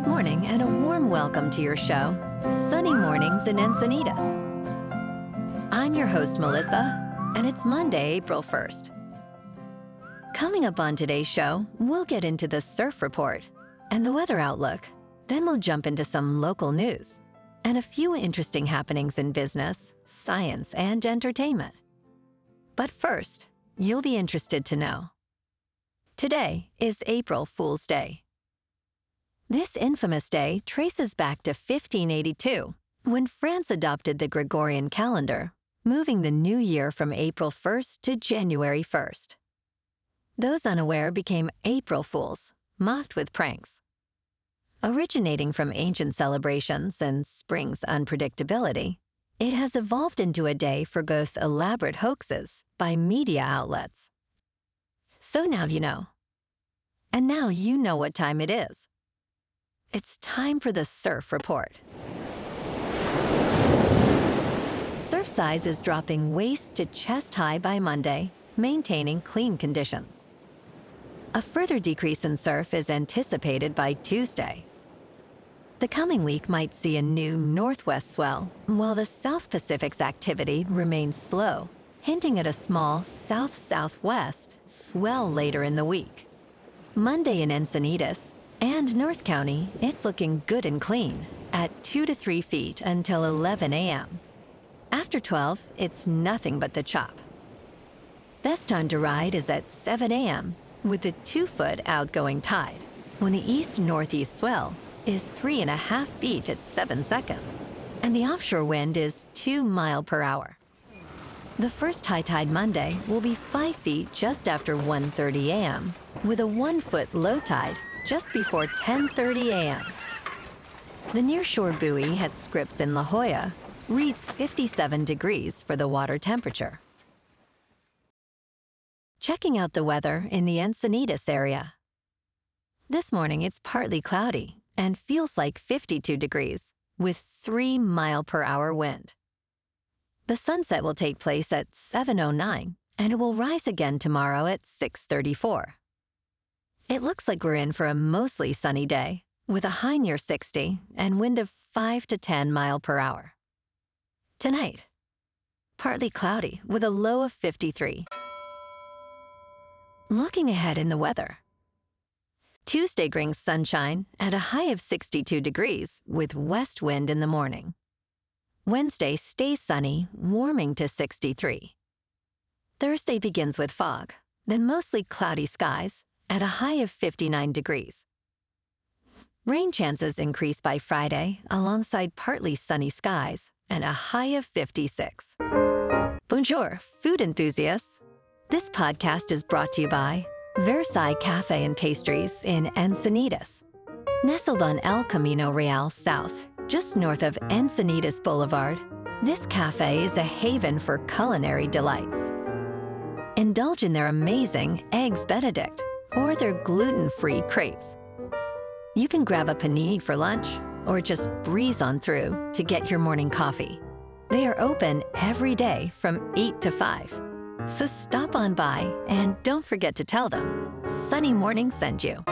Good morning and a warm welcome to your show, Sunny Mornings in Encinitas. I'm your host, Melissa, and it's Monday, April 1st. Coming up on today's show, we'll get into the surf report and the weather outlook. Then we'll jump into some local news and a few interesting happenings in business, science, and entertainment. But first, you'll be interested to know. Today is April Fool's Day. This infamous day traces back to 1582, when France adopted the Gregorian calendar, moving the new year from April 1st to January 1st. Those unaware became April Fools, mocked with pranks. Originating from ancient celebrations and spring's unpredictability, it has evolved into a day for both elaborate hoaxes by media outlets. So now you know. And now you know what time it is. It's time for the surf report. Surf size is dropping waist to chest high by Monday, maintaining clean conditions. A further decrease in surf is anticipated by Tuesday. The coming week might see a new northwest swell, while the South Pacific's activity remains slow, hinting at a small south-southwest swell later in the week. Monday in Encinitas and North County, it's looking good and clean at 2 to 3 feet until 11 a.m. After 12, it's nothing but the chop. Best time to ride is at 7 a.m. with the 2-foot outgoing tide, when the east-northeast swell is 3.5 feet at 7 seconds, and the offshore wind is 2 miles per hour. The first high tide Monday will be 5 feet just after 1:30 a.m., with a 1-foot low tide just before 10:30 a.m. The nearshore buoy at Scripps in La Jolla reads 57 degrees for the water temperature. Checking out the weather in the Encinitas area. This morning it's partly cloudy and feels like 52 degrees with 3 miles per hour wind. The sunset will take place at 7:09 and it will rise again tomorrow at 6:34. It looks like we're in for a mostly sunny day, with a high near 60 and wind of 5 to 10 miles per hour. Tonight, partly cloudy with a low of 53. Looking ahead in the weather. Tuesday brings sunshine at a high of 62 degrees with west wind in the morning. Wednesday stays sunny, warming to 63. Thursday begins with fog, then mostly cloudy skies, at a high of 59 degrees. Rain chances increase by Friday alongside partly sunny skies and a high of 56. Bonjour, food enthusiasts. This podcast is brought to you by Versailles Cafe and Pastries in Encinitas. Nestled on El Camino Real South, just north of Encinitas Boulevard, this cafe is a haven for culinary delights. Indulge in their amazing Eggs Benedict or their gluten-free crepes. You can grab a panini for lunch or just breeze on through to get your morning coffee. They are open every day from 8 to 5. So stop on by and don't forget to tell them Sunny Morning sent you.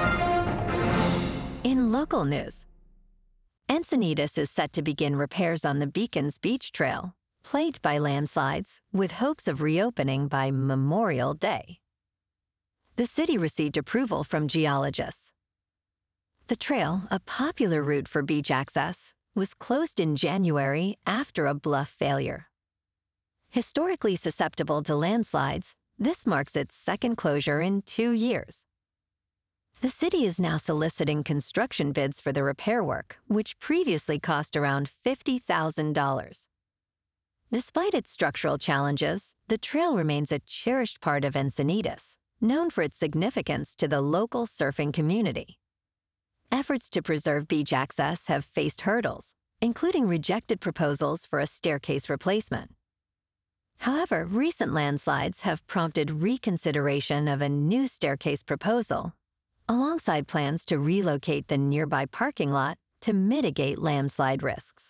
In local news, Encinitas is set to begin repairs on the Beacons Beach Trail, plagued by landslides, with hopes of reopening by Memorial Day. The city received approval from geologists. The trail, a popular route for beach access, was closed in January after a bluff failure. Historically susceptible to landslides, this marks its second closure in 2 years. The city is now soliciting construction bids for the repair work, which previously cost around $50,000. Despite its structural challenges, the trail remains a cherished part of Encinitas, known for its significance to the local surfing community. Efforts to preserve beach access have faced hurdles, including rejected proposals for a staircase replacement. However, recent landslides have prompted reconsideration of a new staircase proposal, alongside plans to relocate the nearby parking lot to mitigate landslide risks.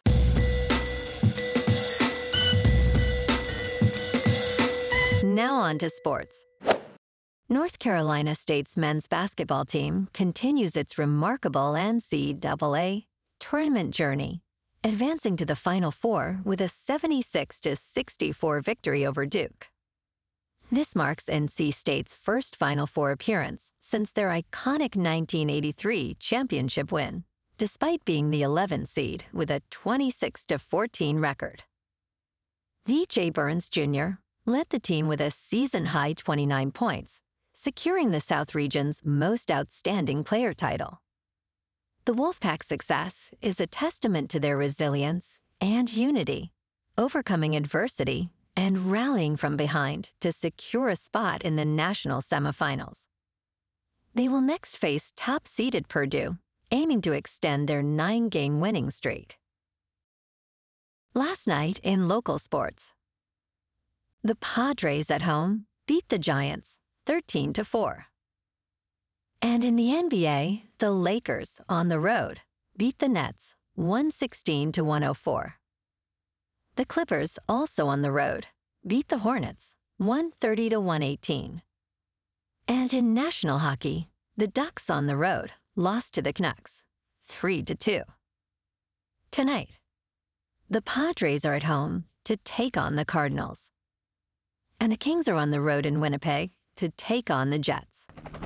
Now on to sports. North Carolina State's men's basketball team continues its remarkable NCAA tournament journey, advancing to the Final Four with a 76-64 victory over Duke. This marks NC State's first Final Four appearance since their iconic 1983 championship win, despite being the 11th seed with a 26-14 record. V.J. Burns Jr. led the team with a season-high 29 points, securing the South Region's Most Outstanding Player title. The Wolfpack's success is a testament to their resilience and unity, overcoming adversity and rallying from behind to secure a spot in the national semifinals. They will next face top-seeded Purdue, aiming to extend their 9-game winning streak. Last night in local sports, the Padres at home beat the Giants 13-4. And in the NBA, the Lakers on the road beat the Nets 116-104. The Clippers, also on the road, beat the Hornets 130-118. And in national hockey, the Ducks on the road lost to the Canucks 3-2. Tonight, the Padres are at home to take on the Cardinals. And the Kings are on the road in Winnipeg to take on the Jets.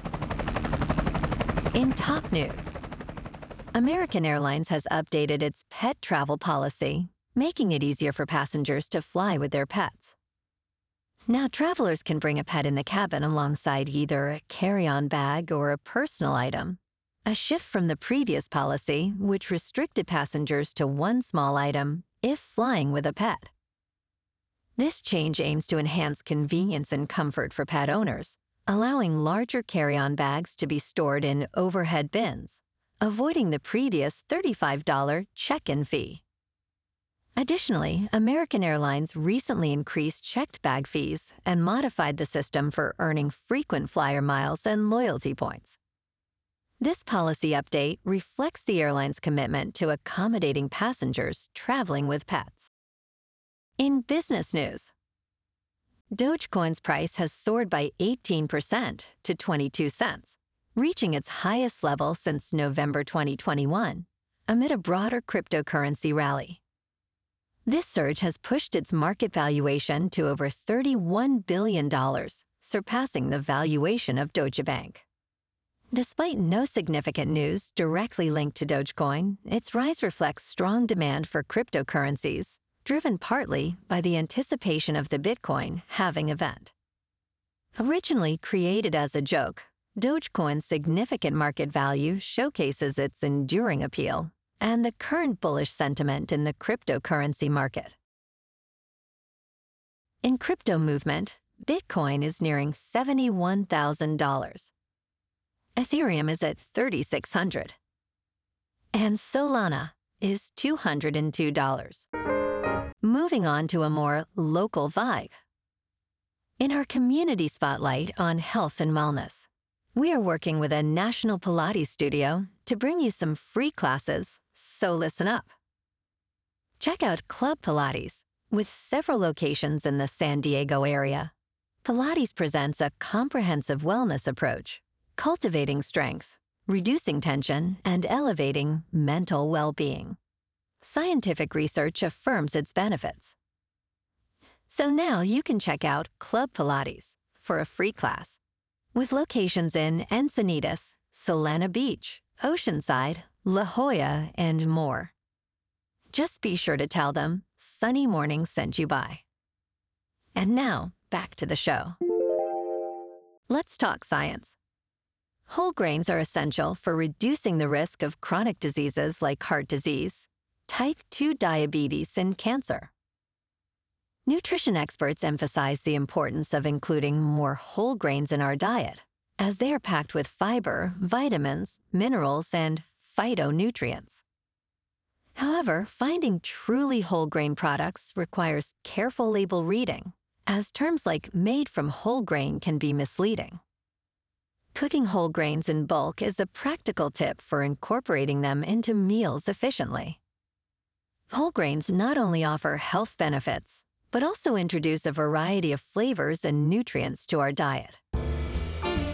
In top news, American Airlines has updated its pet travel policy, making it easier for passengers to fly with their pets. Now, travelers can bring a pet in the cabin alongside either a carry-on bag or a personal item, a shift from the previous policy, which restricted passengers to one small item if flying with a pet. This change aims to enhance convenience and comfort for pet owners, allowing larger carry-on bags to be stored in overhead bins, avoiding the previous $35 check-in fee. Additionally, American Airlines recently increased checked bag fees and modified the system for earning frequent flyer miles and loyalty points. This policy update reflects the airline's commitment to accommodating passengers traveling with pets. In business news, Dogecoin's price has soared by 18% to 22 cents, reaching its highest level since November 2021, amid a broader cryptocurrency rally. This surge has pushed its market valuation to over $31 billion, surpassing the valuation of Deutsche Bank. Despite no significant news directly linked to Dogecoin, its rise reflects strong demand for cryptocurrencies, driven partly by the anticipation of the Bitcoin halving event. Originally created as a joke, Dogecoin's significant market value showcases its enduring appeal and the current bullish sentiment in the cryptocurrency market. In crypto movement, Bitcoin is nearing $71,000. Ethereum is at $3,600. And Solana is $202. Moving on to a more local vibe. In our community spotlight on health and wellness, we are working with a national Pilates studio to bring you some free classes, so listen up. Check out Club Pilates, with several locations in the San Diego area. Pilates presents a comprehensive wellness approach, cultivating strength, reducing tension, and elevating mental well-being. Scientific research affirms its benefits. So now you can check out Club Pilates for a free class, with locations in Encinitas, Solana Beach, Oceanside, La Jolla, and more. Just be sure to tell them Sunny Morning sent you by. And now, back to the show. Let's talk science. Whole grains are essential for reducing the risk of chronic diseases like heart disease, type 2 diabetes, and cancer. Nutrition experts emphasize the importance of including more whole grains in our diet, as they are packed with fiber, vitamins, minerals, and phytonutrients. However, finding truly whole grain products requires careful label reading, as terms like made from whole grain can be misleading. Cooking whole grains in bulk is a practical tip for incorporating them into meals efficiently. Whole grains not only offer health benefits, but also introduce a variety of flavors and nutrients to our diet.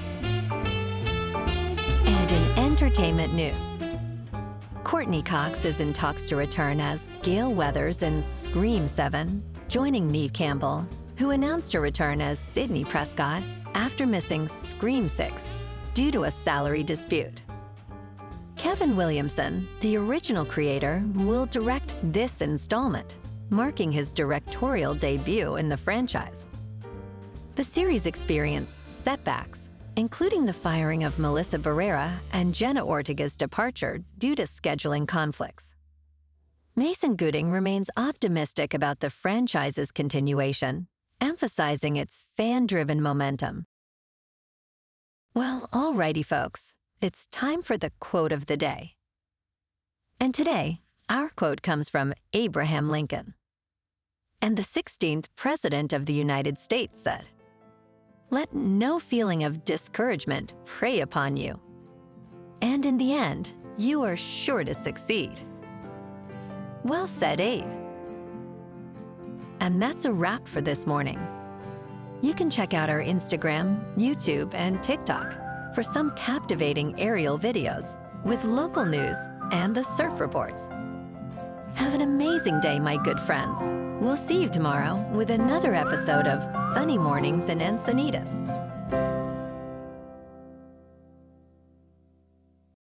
entertainment news. Courtney Cox is in talks to return as Gale Weathers in Scream 7, joining Neve Campbell, who announced her return as Sidney Prescott after missing Scream 6 due to a salary dispute. Kevin Williamson, the original creator, will direct this installment, marking his directorial debut in the franchise. The series experienced setbacks, including the firing of Melissa Barrera and Jenna Ortega's departure due to scheduling conflicts. Mason Gooding remains optimistic about the franchise's continuation, emphasizing its fan-driven momentum. Well, alrighty, folks. It's time for the quote of the day. And today, our quote comes from Abraham Lincoln. And the 16th President of the United States said, "Let no feeling of discouragement prey upon you. And in the end, you are sure to succeed." Well said, Abe. And that's a wrap for this morning. You can check out our Instagram, YouTube, and TikTok for some captivating aerial videos with local news and the surf reports. Have an amazing day, my good friends. We'll see you tomorrow with another episode of Sunny Mornings in Encinitas.